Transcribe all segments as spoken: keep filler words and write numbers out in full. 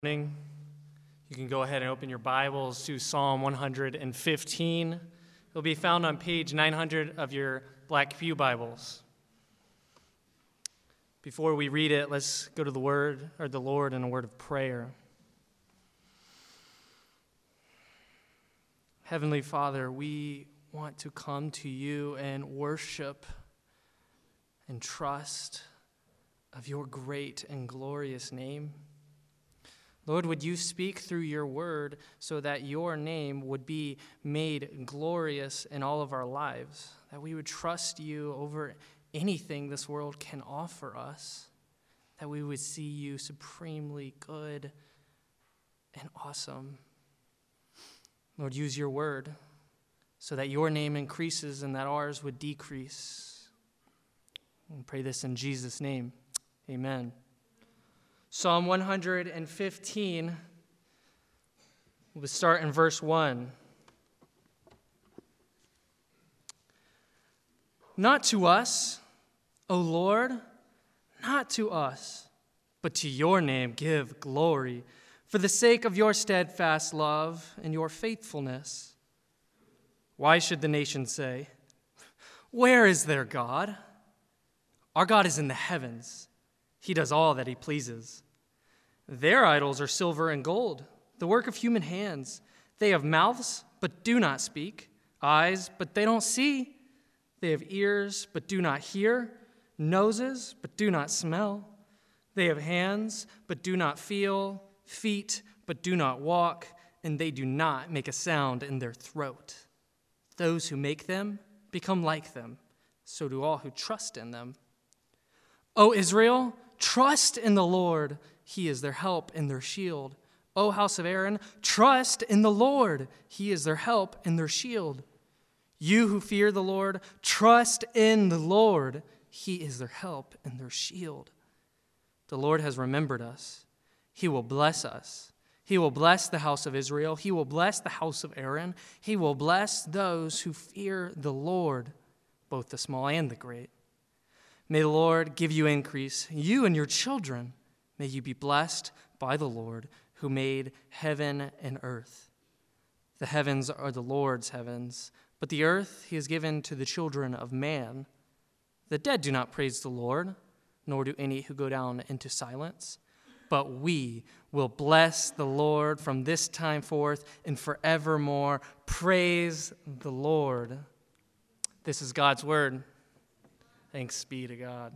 morning. You can go ahead and open your Bibles to Psalm one hundred fifteen. It'll be found on page nine hundred of your Black Pew Bibles. Before we read it, let's go to the Word, or the Lord, in a word of prayer. Heavenly Father, we want to come to you and worship and trust of your great and glorious name. Lord, would you speak through your word so that your name would be made glorious in all of our lives, that we would trust you over anything this world can offer us, that we would see you supremely good and awesome. Lord, use your word so that your name increases and that ours would decrease. We pray this in Jesus' name. Amen. Psalm one hundred fifteen, we'll start in verse one. Not to us, O Lord, not to us, but to your name give glory, for the sake of your steadfast love and your faithfulness. Why should the nations say, "Where is their God?" Our God is in the heavens. He does all that he pleases. Their idols are silver and gold, the work of human hands. They have mouths, but do not speak, eyes, but they don't see. They have ears, but do not hear, noses, but do not smell. They have hands, but do not feel, feet, but do not walk, and they do not make a sound in their throat. Those who make them become like them, so do all who trust in them. O Israel, trust in the Lord. He is their help and their shield. O house of Aaron, trust in the Lord. He is their help and their shield. You who fear the Lord, trust in the Lord. He is their help and their shield. The Lord has remembered us. He will bless us. He will bless the house of Israel. He will bless the house of Aaron. He will bless those who fear the Lord, both the small and the great. May the Lord give you increase, you and your children. May you be blessed by the Lord who made heaven and earth. The heavens are the Lord's heavens, but the earth he has given to the children of man. The dead do not praise the Lord, nor do any who go down into silence. But we will bless the Lord from this time forth and forevermore. Praise the Lord. This is God's word. Thanks be to God.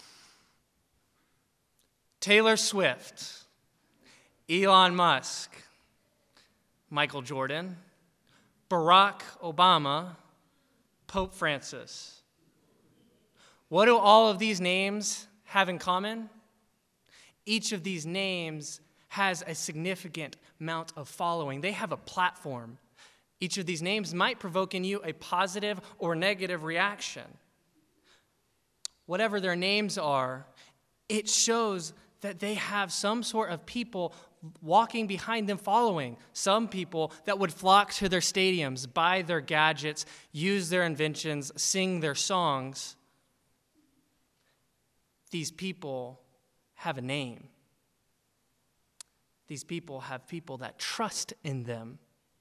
Taylor Swift, Elon Musk, Michael Jordan, Barack Obama, Pope Francis. What do all of these names have in common? Each of these names has a significant amount of following. They have a platform. Each of these names might provoke in you a positive or negative reaction. Whatever their names are, it shows that they have some sort of people walking behind them following. Some people that would flock to their stadiums, buy their gadgets, use their inventions, sing their songs. These people have a name. These people have people that trust in them.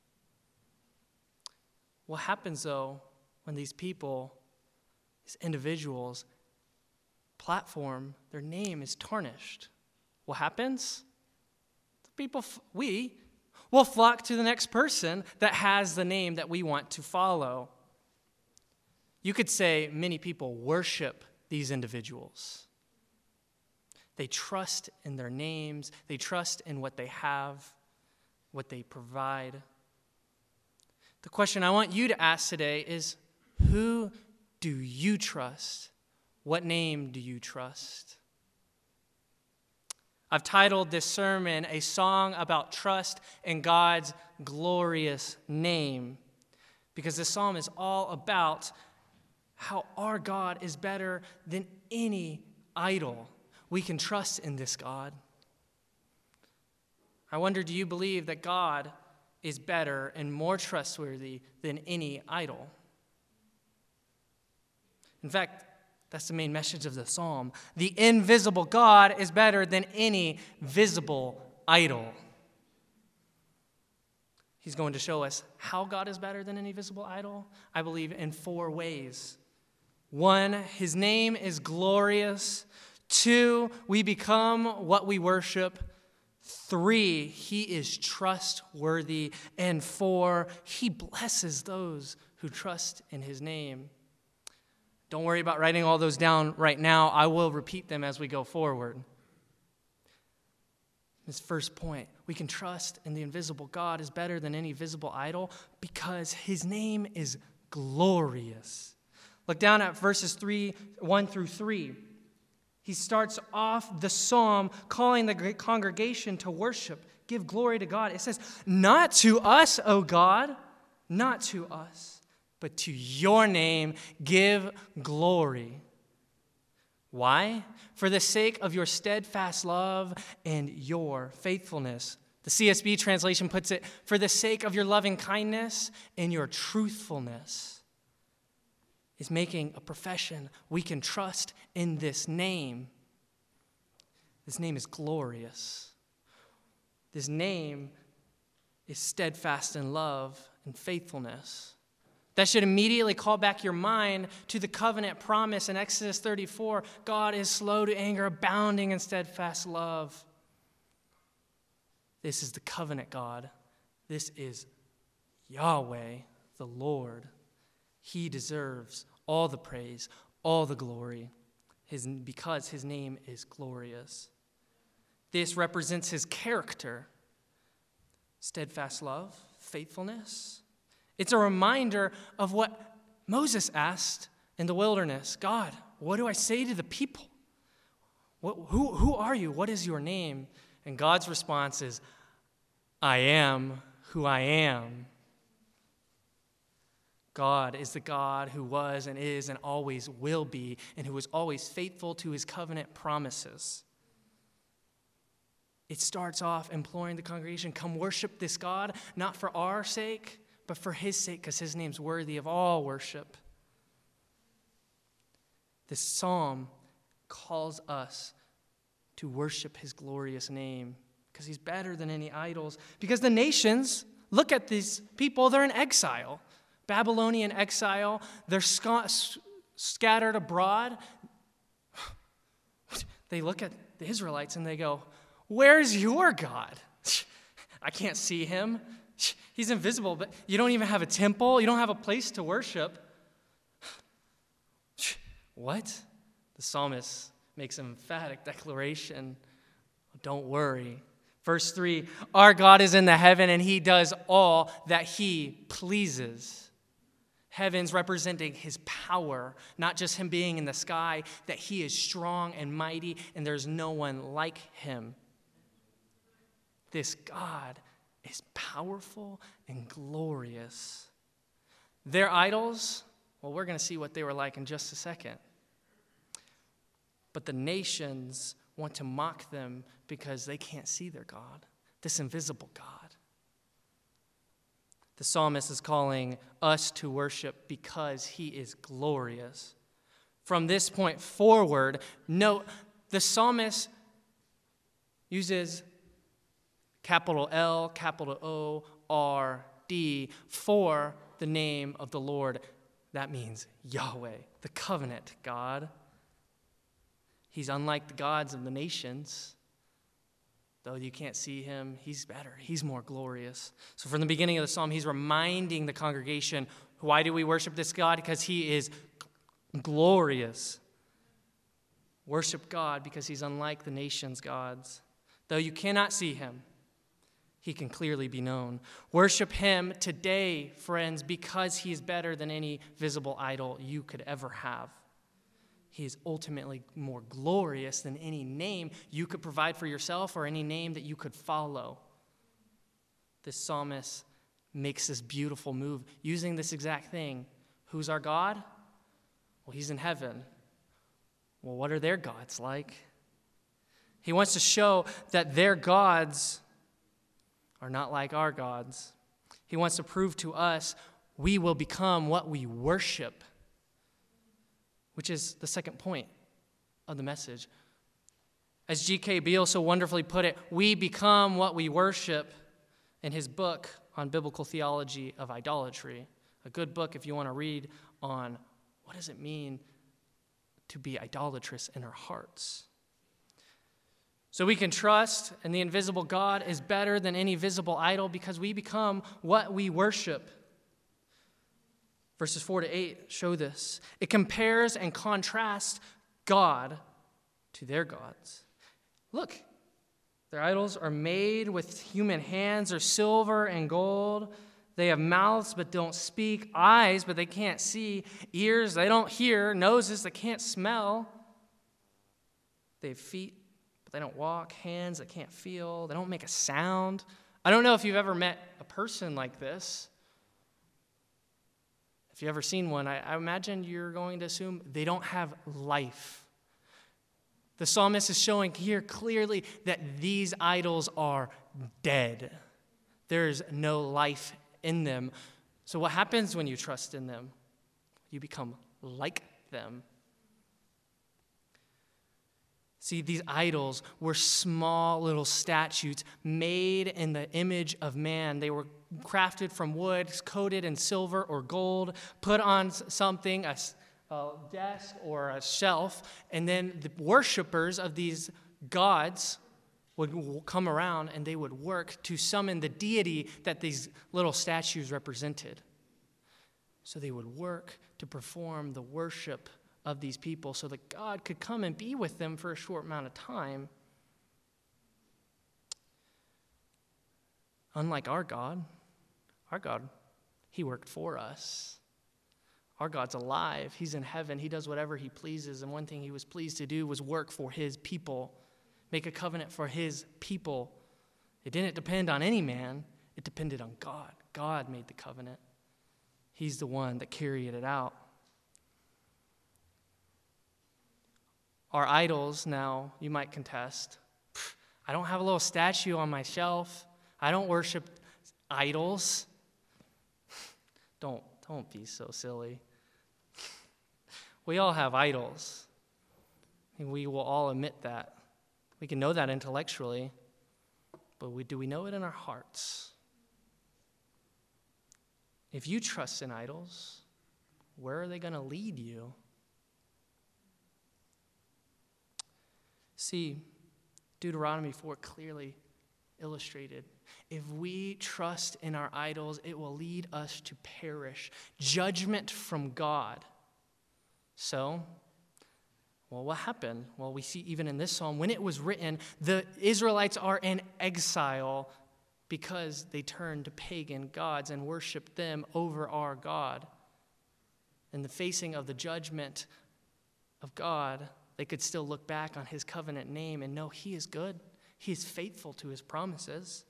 What happens, though, when these people, these individuals, platform, their name is tarnished? What happens? The people, we will flock to the next person that has the name that we want to follow. You could say many people worship these individuals. They trust in their names. They trust in what they have, what they provide. The question I want you to ask today is, who do you trust? What name do you trust? I've titled this sermon, A Song About Trust in God's Glorious Name, because this psalm is all about how our God is better than any idol. We can trust in this God. I wonder, do you believe that God is better and more trustworthy than any idol? In fact, that's the main message of the psalm. The invisible God is better than any visible idol. He's going to show us how God is better than any visible idol, I believe, in four ways. One, his name is glorious. Two, we become what we worship. Three, he is trustworthy. And four, he blesses those who trust in his name. Don't worry about writing all those down right now. I will repeat them as we go forward. This first point, we can trust in the invisible God is better than any visible idol because his name is glorious. Look down at verses three, one through three. He starts off the psalm calling the congregation to worship, give glory to God. It says, not to us, O God, not to us, but to your name give glory. Why? For the sake of your steadfast love and your faithfulness. The C S B translation puts it, for the sake of your loving kindness and your truthfulness. Is making a profession. We can trust in this name. This name is glorious. This name is steadfast in love and faithfulness. That should immediately call back your mind to the covenant promise in Exodus thirty-four. God is slow to anger, abounding in steadfast love. This is the covenant God. This is Yahweh, the Lord. He deserves all the praise, all the glory, his, because his name is glorious. This represents his character, steadfast love, faithfulness. It's a reminder of what Moses asked in the wilderness. God, what do I say to the people? What, who, who are you? What is your name? And God's response is, I am who I am. God is the God who was and is and always will be, and who is always faithful to his covenant promises. It starts off imploring the congregation, come worship this God, not for our sake, but for his sake, because his name's worthy of all worship. This psalm calls us to worship his glorious name, because he's better than any idols. Because the nations, look at these people, they're in exile. Babylonian exile, they're sc- scattered abroad. They look at the Israelites and they go, where's your God? I can't see him. He's invisible, but you don't even have a temple. You don't have a place to worship. What? The psalmist makes an emphatic declaration. Don't worry. Verse three, our God is in the heaven and he does all that he pleases. Heavens representing his power, not just him being in the sky, that he is strong and mighty and there's no one like him. This God is powerful and glorious. Their idols, well, we're going to see what they were like in just a second. But the nations want to mock them because they can't see their God, this invisible God. The psalmist is calling us to worship because he is glorious. From this point forward, note the psalmist uses capital L, capital O, R, D for the name of the Lord. That means Yahweh, the covenant God. He's unlike the gods of the nations. Though you can't see him, he's better. He's more glorious. So from the beginning of the psalm, he's reminding the congregation, why do we worship this God? Because he is glorious. Worship God because he's unlike the nation's gods. Though you cannot see him, he can clearly be known. Worship him today, friends, because he is better than any visible idol you could ever have. He is ultimately more glorious than any name you could provide for yourself or any name that you could follow. This psalmist makes this beautiful move using this exact thing. Who's our God? Well, he's in heaven. Well, what are their gods like? He wants to show that their gods are not like our gods. He wants to prove to us we will become what we worship, which is the second point of the message. As G K Beale so wonderfully put it, we become what we worship in his book on biblical theology of idolatry. A good book if you want to read on what does it mean to be idolatrous in our hearts. So we can trust in the invisible God is better than any visible idol because we become what we worship. Verses four to eight show this. It compares and contrasts God to their gods. Look, their idols are made with human hands, or silver and gold. They have mouths but don't speak, eyes but they can't see, ears they don't hear, noses they can't smell. They have feet but they don't walk, hands that can't feel, they don't make a sound. I don't know if you've ever met a person like this. If you've ever seen one, I, I imagine you're going to assume they don't have life. The psalmist is showing here clearly that these idols are dead. There is no life in them. So what happens when you trust in them? You become like them. See, these idols were small little statues made in the image of man. They were crafted from wood, coated in silver or gold, put on something, a, a desk or a shelf, and then the worshipers of these gods would come around and they would work to summon the deity that these little statues represented. So they would work to perform the worship of these people so that God could come and be with them for a short amount of time. Unlike our God, our God, he worked for us. Our God's alive. He's in heaven. He does whatever he pleases. And one thing he was pleased to do was work for his people, make a covenant for his people. It didn't depend on any man. It depended on God. God made the covenant. He's the one that carried it out. Our idols now, you might contest. I don't have a little statue on my shelf. I don't worship idols. Don't, don't be so silly. We all have idols. And we will all admit that. We can know that intellectually, but we, do we know it in our hearts? If you trust in idols, where are they going to lead you? See, Deuteronomy four clearly illustrated. If we trust in our idols, it will lead us to perish. Judgment from God. So, well, what happened? Well, we see even in this psalm, when it was written, the Israelites are in exile because they turned to pagan gods and worshiped them over our God. In the facing of the judgment of God, they could still look back on his covenant name and know he is good. He is faithful to his promises.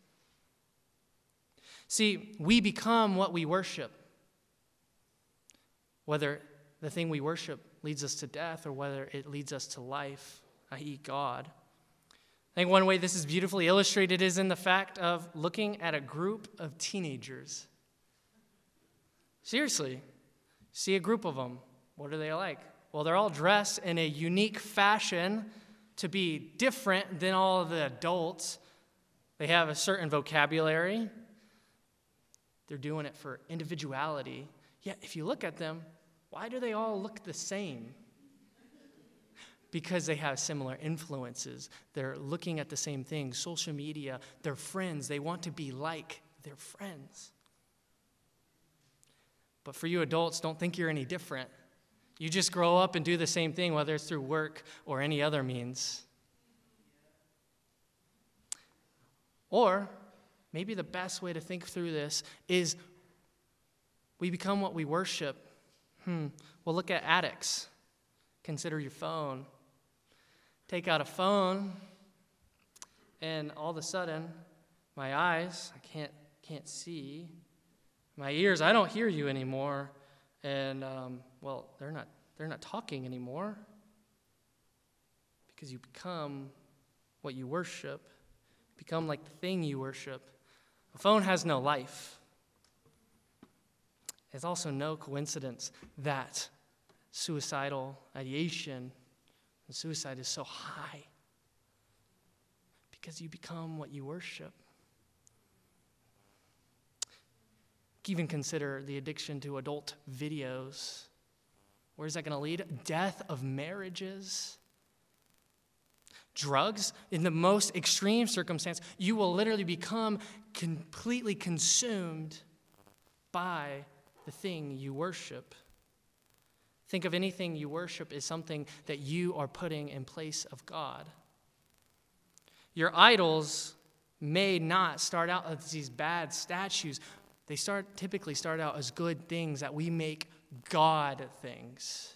See, we become what we worship. Whether the thing we worship leads us to death or whether it leads us to life, that is God. I think one way this is beautifully illustrated is in the fact of looking at a group of teenagers. Seriously, see a group of them. What are they like? Well, they're all dressed in a unique fashion to be different than all of the adults. They have a certain vocabulary. They're doing it for individuality. Yet, if you look at them, why do they all look the same? Because they have similar influences. They're looking at the same things. Social media, they're friends. They want to be like their friends. But for you adults, don't think you're any different. You just grow up and do the same thing, whether it's through work or any other means. Or maybe the best way to think through this is we become what we worship. Hmm. Well, look at addicts. Consider your phone. Take out a phone, and all of a sudden, my eyes, I can't can't see. My ears, I don't hear you anymore. And, um, well, they're not they're not talking anymore because you become what you worship, become like the thing you worship. A phone has no life. It's also no coincidence that suicidal ideation and suicide is so high. because you become what you worship. Even consider the addiction to adult videos. Where is that going to lead? Death of marriages. Drugs, in the most extreme circumstance, you will literally become completely consumed by the thing you worship. Think of anything you worship as something that you are putting in place of God. Your idols may not start out as these bad statues. They start typically start out as good things that we make God things.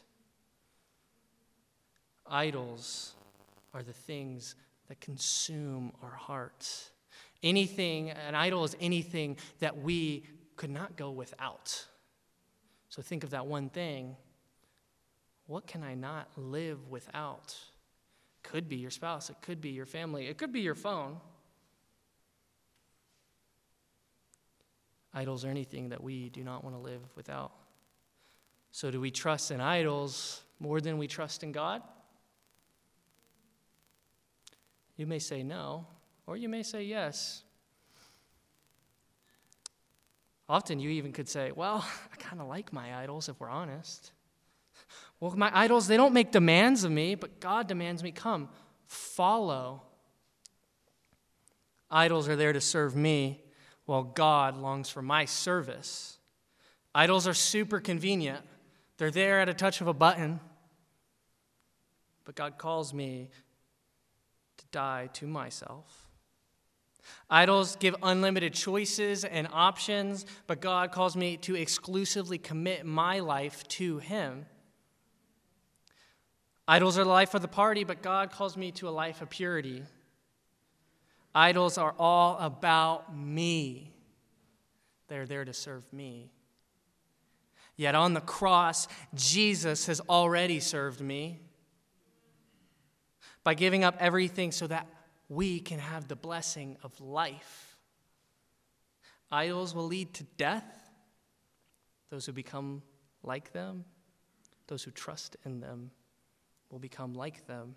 Idols are the things that consume our hearts. Anything, an idol is anything that we could not go without. So think of that one thing. What can I not live without? Could be your spouse, it could be your family, it could be your phone. Idols are anything that we do not want to live without. So do we trust in idols more than we trust in God? You may say no, or you may say yes. Often you even could say, well, I kind of like my idols if we're honest. Well, my idols, they don't make demands of me, but God demands me, come, follow. Idols are there to serve me, while God longs for my service. Idols are super convenient. They're there at a touch of a button. But God calls me to die to myself. Idols give unlimited choices and options, but God calls me to exclusively commit my life to Him. Idols are the life of the party, but God calls me to a life of purity. Idols are all about me. They're there to serve me. Yet on the cross, Jesus has already served me by giving up everything so that we can have the blessing of life. Idols will lead to death. Those who become like them, those who trust in them, will become like them.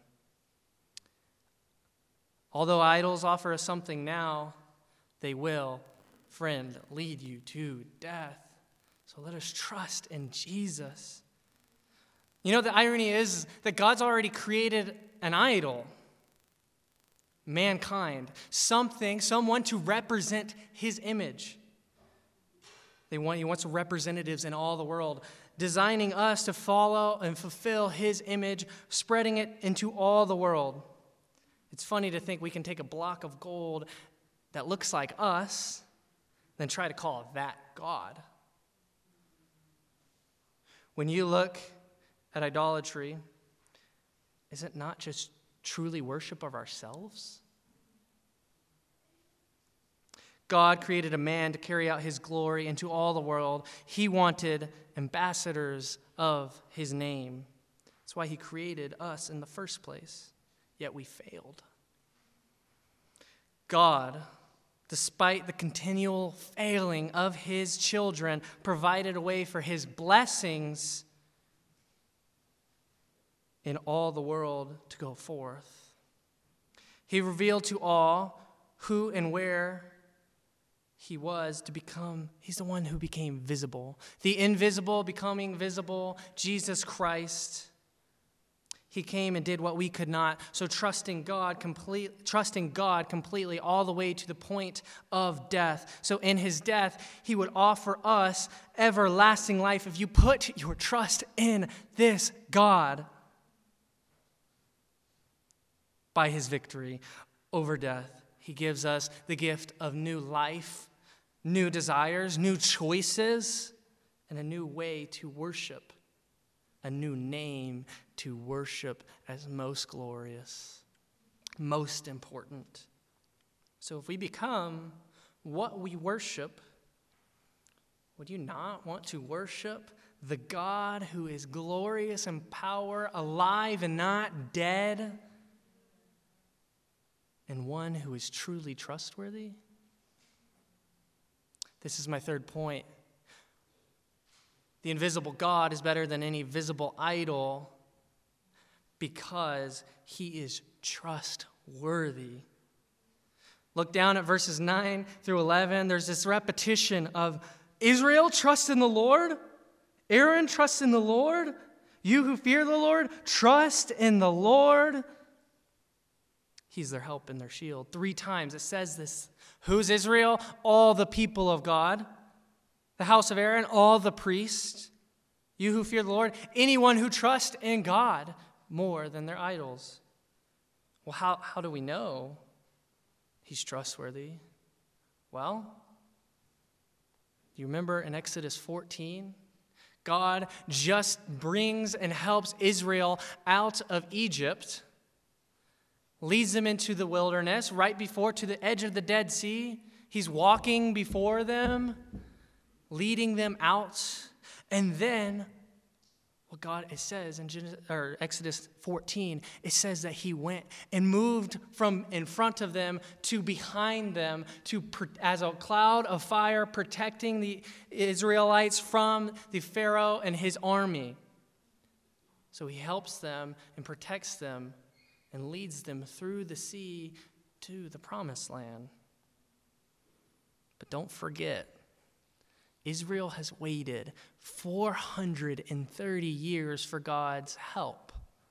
Although idols offer us something now, they will, friend, lead you to death. So let us trust in Jesus. You know, the irony is that God's already created an idol, mankind, something, someone to represent His image. They want, He wants representatives in all the world, designing us to follow and fulfill His image, spreading it into all the world. It's funny to think we can take a block of gold that looks like us, then try to call that God. When you look at idolatry, is it not just truly worship of ourselves? God created a man to carry out His glory into all the world. He wanted ambassadors of His name. That's why He created us in the first place. Yet we failed. God, despite the continual failing of His children, provided a way for His blessings in all the world to go forth. He revealed to all who and where He was to become, He's the one who became visible. The invisible becoming visible, Jesus Christ. He came and did what we could not. So trusting God complete, trusting God completely all the way to the point of death. So in His death, He would offer us everlasting life if you put your trust in this God. By His victory over death, He gives us the gift of new life, new desires, new choices, and a new way to worship, a new name to worship as most glorious, most important. So if we become what we worship, would you not want to worship the God who is glorious in power, alive and not dead, and one who is truly trustworthy? This is my third point. The invisible God is better than any visible idol because He is trustworthy. Look down at verses nine through eleven. There's this repetition of Israel, trust in the Lord. Aaron, trust in the Lord. You who fear the Lord, trust in the Lord. He's their help and their shield. Three times it says this. Who's Israel? All the people of God. The house of Aaron, all the priests. You who fear the Lord, anyone who trusts in God more than their idols. Well, how, how do we know he's trustworthy? Well, you remember in Exodus fourteen, God just brings and helps Israel out of Egypt, leads them into the wilderness, right before to the edge of the Dead Sea. He's walking before them, leading them out. And then, what God, it says in Genesis, or Exodus fourteen, it says that he went and moved from in front of them to behind them to as a cloud of fire protecting the Israelites from the Pharaoh and his army. So he helps them and protects them and leads them through the sea to the promised land. But don't forget, Israel has waited four hundred thirty years for God's help.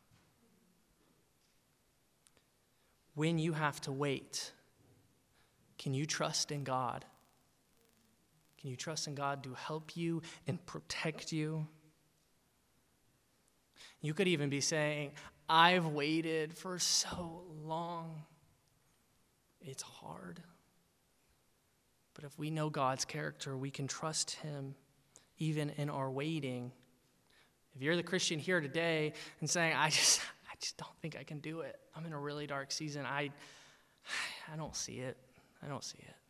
When you have to wait, can you trust in God? Can you trust in God to help you and protect you? You could even be saying, I've waited for so long. It's hard. But if we know God's character, we can trust him even in our waiting. If you're the Christian here today and saying, I just I just don't think I can do it. I'm in a really dark season. I I don't see it. I don't see it.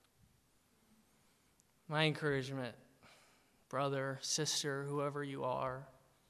My encouragement, brother, sister, whoever you are,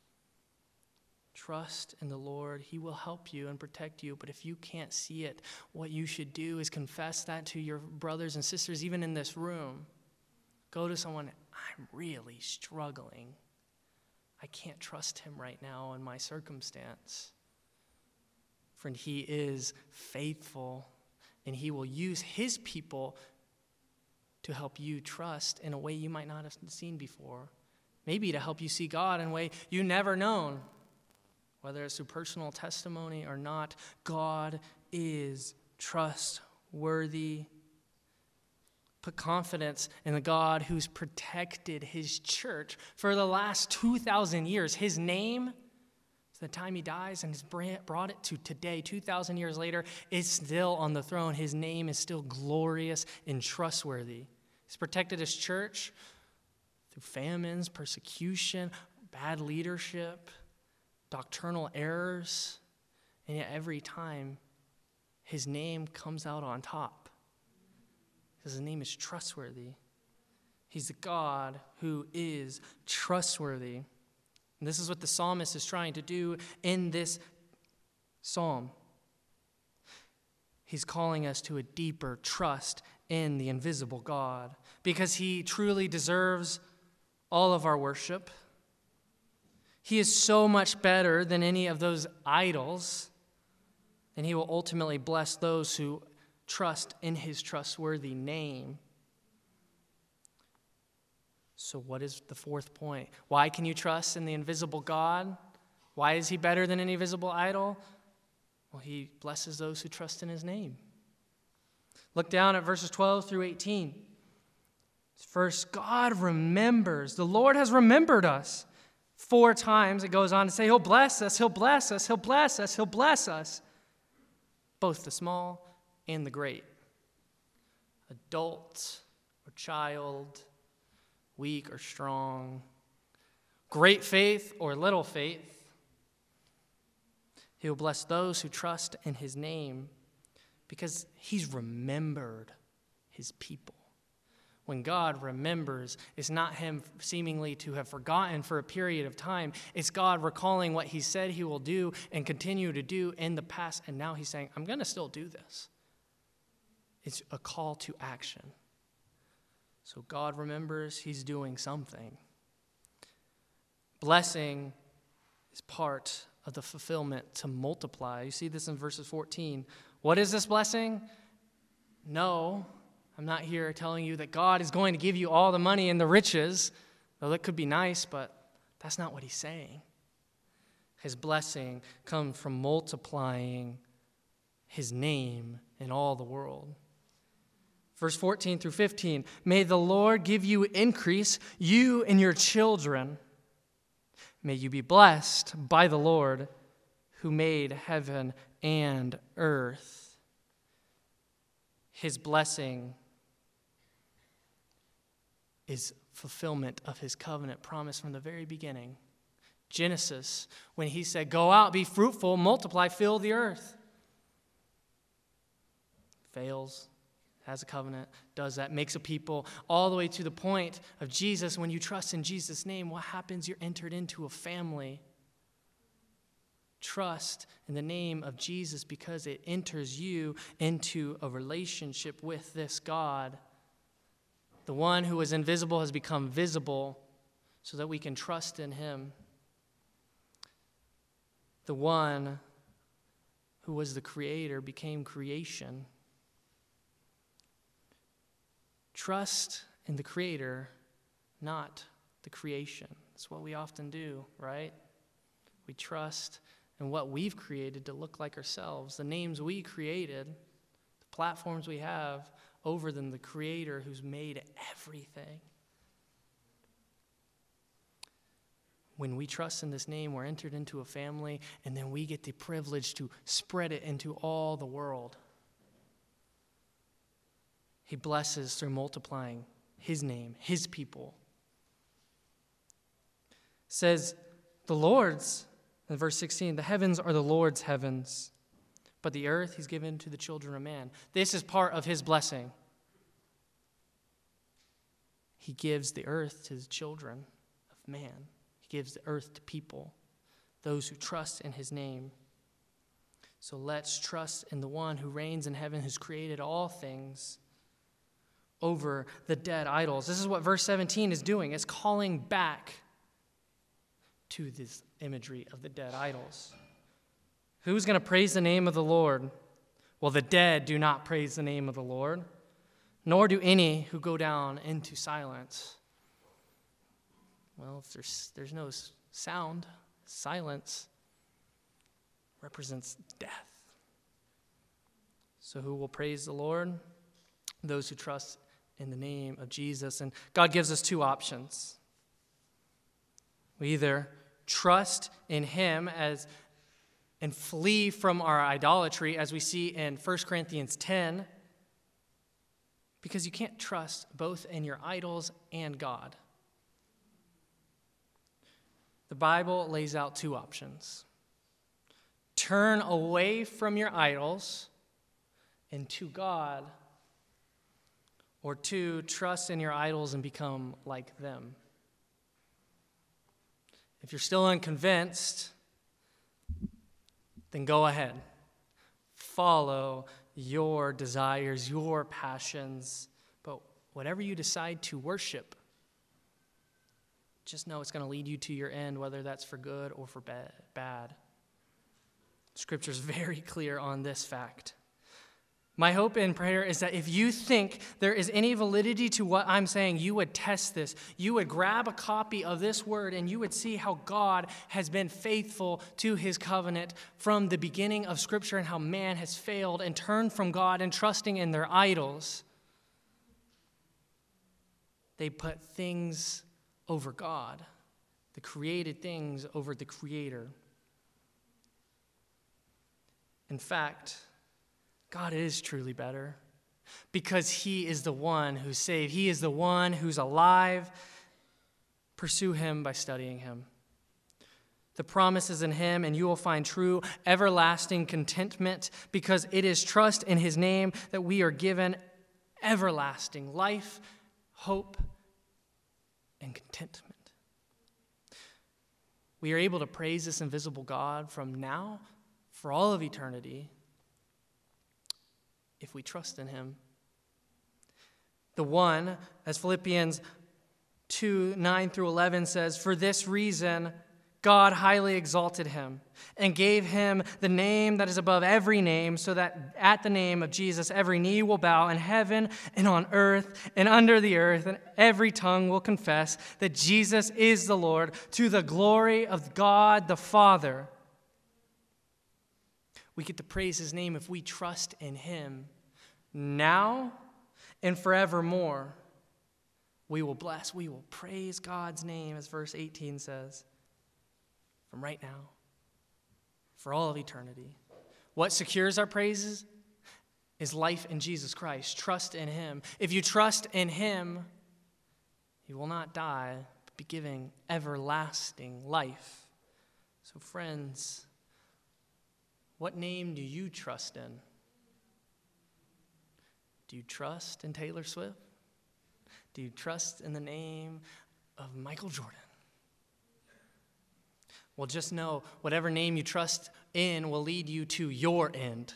trust in the Lord. He will help you and protect you. But if you can't see it, what you should do is confess that to your brothers and sisters, even in this room. Go to someone, I'm really struggling. I can't trust him right now in my circumstance. Friend, he is faithful, and he will use his people to help you trust in a way you might not have seen before. Maybe to help you see God in a way you never known. Whether it's through personal testimony or not, God is trustworthy. Put confidence in the God who's protected his church for the last two thousand years. His name, to the time he dies and has brought it to today, two thousand years later, is still on the throne. His name is still glorious and trustworthy. He's protected his church through famines, persecution, bad leadership, doctrinal errors, and yet every time his name comes out on top because his name is trustworthy. He's the God who is trustworthy. And this is what the psalmist is trying to do in this psalm. He's calling us to a deeper trust in the invisible God because he truly deserves all of our worship. He is so much better than any of those idols, and he will ultimately bless those who trust in his trustworthy name. So what is the fourth point? Why can you trust in the invisible God? Why is he better than any visible idol? Well, he blesses those who trust in his name. Look down at verses twelve through eighteen. First, God remembers. The Lord has remembered us. Four times it goes on to say, he'll bless us, he'll bless us, he'll bless us, he'll bless us. Both the small and the great. Adult or child, weak or strong, great faith or little faith. He will bless those who trust in his name because he's remembered his people. When God remembers, it's not him seemingly to have forgotten for a period of time. It's God recalling what he said he will do and continue to do in the past. And now he's saying, I'm going to still do this. It's a call to action. So God remembers he's doing something. Blessing is part of the fulfillment to multiply. You see this in verses fourteen. What is this blessing? No, I'm not here telling you that God is going to give you all the money and the riches, though that could be nice, but that's not what he's saying. His blessing comes from multiplying his name in all the world. Verse fourteen through fifteen, may the Lord give you increase, you and your children. May you be blessed by the Lord who made heaven and earth. His blessing is fulfillment of his covenant promise from the very beginning. Genesis, when he said, go out, be fruitful, multiply, fill the earth. Fails, has a covenant, does that, makes a people, all the way to the point of Jesus. When you trust in Jesus' name, what happens? You're entered into a family. Trust in the name of Jesus because it enters you into a relationship with this God. The one who was invisible has become visible so that we can trust in him. The one who was the creator became creation. Trust in the creator, not the creation. That's what we often do, right? We trust in what we've created to look like ourselves, the names we created, the platforms we have, over than the creator who's made everything. When we trust in this name, we're entered into a family, and then we get the privilege to spread it into all the world. He blesses through multiplying his name, his people. It says, the Lord's, in verse sixteen, the heavens are the Lord's heavens, but the earth he's given to the children of man. This is part of his blessing. He gives the earth to the children of man. He gives the earth to people, those who trust in his name. So let's trust in the one who reigns in heaven, who's created all things, over the dead idols. This is what verse seventeen is doing. It's calling back to this imagery of the dead idols. Who's going to praise the name of the Lord? Well, the dead do not praise the name of the Lord, nor do any who go down into silence. Well, if there's, there's no sound, silence represents death. So who will praise the Lord? Those who trust in the name of Jesus. And God gives us two options. We either trust in him as and flee from our idolatry, as we see in First Corinthians ten, because you can't trust both in your idols and God. The Bible lays out two options. Turn away from your idols and to God, or two, trust in your idols and become like them. If you're still unconvinced, then go ahead. Follow your desires, your passions. But whatever you decide to worship, just know it's going to lead you to your end, whether that's for good or for bad. Scripture is very clear on this fact. My hope and prayer is that if you think there is any validity to what I'm saying, you would test this. You would grab a copy of this word and you would see how God has been faithful to his covenant from the beginning of Scripture and how man has failed and turned from God and trusting in their idols. They put things over God, the created things over the Creator. In fact, God is truly better because he is the one who saved. He is the one who's alive. Pursue him by studying him. The promise is in him, and you will find true, everlasting contentment because it is trust in his name that we are given everlasting life, hope, and contentment. We are able to praise this invisible God from now for all of eternity if we trust in him. The one, as Philippians two, nine through eleven says, for this reason, God highly exalted him and gave him the name that is above every name, so that at the name of Jesus every knee will bow in heaven and on earth and under the earth, and every tongue will confess that Jesus is the Lord, to the glory of God the Father. We get to praise his name if we trust in him now and forevermore. We will bless, we will praise God's name, as verse eighteen says, from right now, for all of eternity. What secures our praises is life in Jesus Christ. Trust in him. If you trust in him, you will not die, but be given everlasting life. So friends, what name do you trust in? Do you trust in Taylor Swift? Do you trust in the name of Michael Jordan? Well, just know whatever name you trust in will lead you to your end.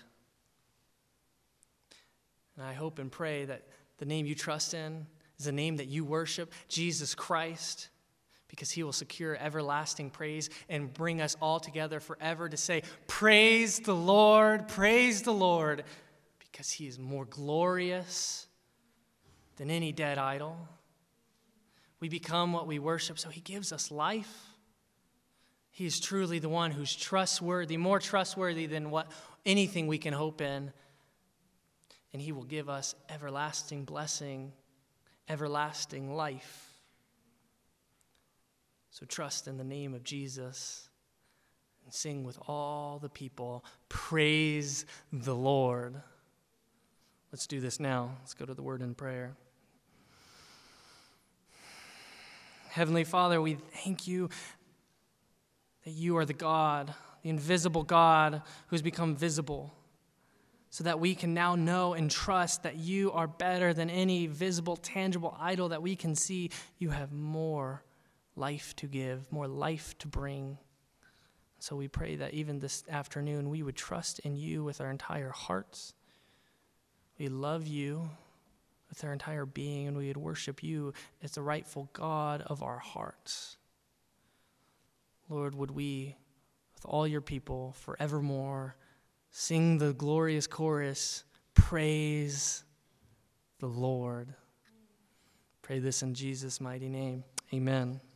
And I hope and pray that the name you trust in is the name that you worship, Jesus Christ, because he will secure everlasting praise and bring us all together forever to say, praise the Lord, praise the Lord, because he is more glorious than any dead idol. We become what we worship, so he gives us life. He is truly the one who's trustworthy, more trustworthy than what anything we can hope in. And he will give us everlasting blessing, everlasting life. So trust in the name of Jesus and sing with all the people, praise the Lord. Let's do this now. Let's go to the word in prayer. Heavenly Father, we thank you that you are the God, the invisible God who has become visible, so that we can now know and trust that you are better than any visible, tangible idol that we can see. You have more life to give, more life to bring. So we pray that even this afternoon we would trust in you with our entire hearts. We love you with our entire being, and we would worship you as the rightful God of our hearts. Lord, would we, with all your people, forevermore, sing the glorious chorus, praise the Lord. Pray this in Jesus' mighty name. Amen.